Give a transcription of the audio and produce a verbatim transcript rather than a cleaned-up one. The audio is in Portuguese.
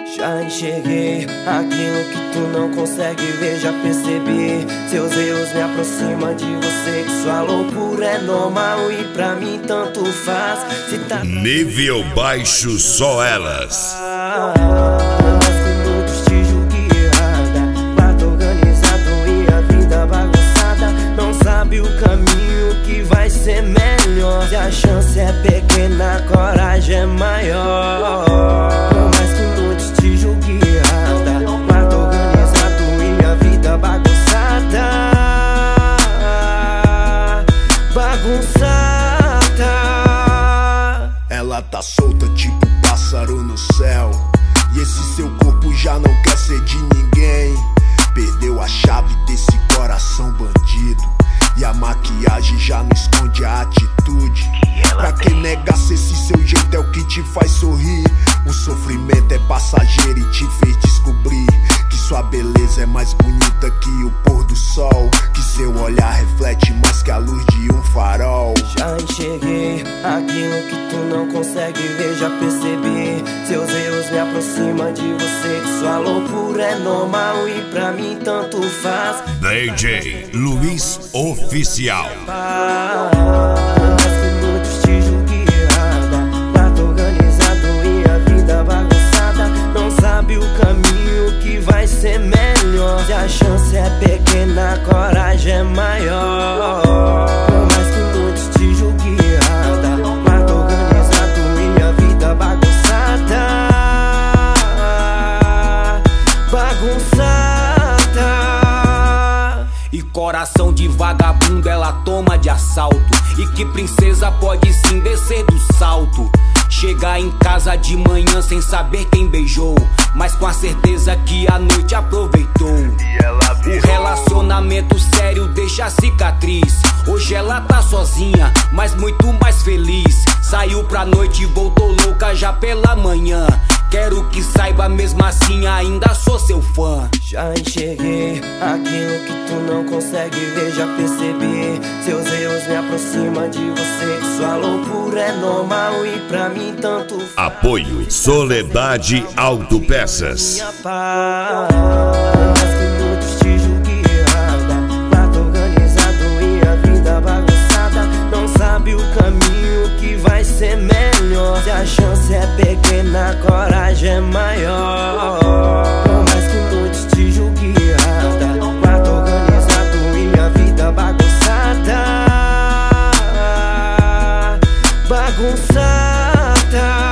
Já enxerguei aquilo que tu não consegue ver, já percebi. Seus erros me aproximam de você, que sua loucura é normal e pra mim tanto faz. Se tá nível baixo, só elas. Mas que muitos te julguem errada, quarto organizado e a vida bagunçada. Não sabe o caminho que vai ser melhor. Se a chance é pequena, a coragem é maior. Ela tá solta tipo pássaro no céu, e esse seu corpo já não quer ser de ninguém. Perdeu a chave desse coração bandido, e a maquiagem já não esconde a atitude. Pra que negar se esse seu jeito é o que te faz sorrir? O sofrimento é passageiro e te fez descobrir que sua beleza é mais bonita que o pôr do sol, que seu olhar reflete mais que a luz de um farol. Já enxerguei aquilo que tu não consegue ver, já percebi. Seus erros me aproximam de você, que sua loucura é normal e pra mim tanto faz. D J Luiz Oficial. Mas que muitos te julguem errada, quarto organizado e a vida bagunçada. Não sabe o caminho que vai ser melhor. Se a chance é pequena, a coragem é maior. Mas que muitos te julguem errada, quarto organizado e a vida bagunçada. Bagunçada. E coração de vagabundo ela toma de assalto, e que princesa pode sim descer do salto. Chegar em casa de manhã sem saber quem beijou, mas com a certeza que a noite aproveitou. O relacionamento sério deixa cicatriz. Hoje ela tá sozinha, mas muito mais feliz. Saiu pra noite e voltou louca já pela manhã. Quero que saiba, mesmo assim ainda sou seu fã. Já enxerguei aquilo que tu não consegue ver, já percebi. Seus erros me aproximam de você, que sua loucura é normal e pra mim tanto faz. Apoio Soledade Autopeças. Minha paz. Mas que muitos te julguem errada, quarto organizado e a vida bagunçada. Não sabe o caminho que vai ser melhor. Se a chance é pequena, a coragem é maior. Por mais que muitos te julguem errada, quarto organizado e a vida bagunçada. Bagunçada.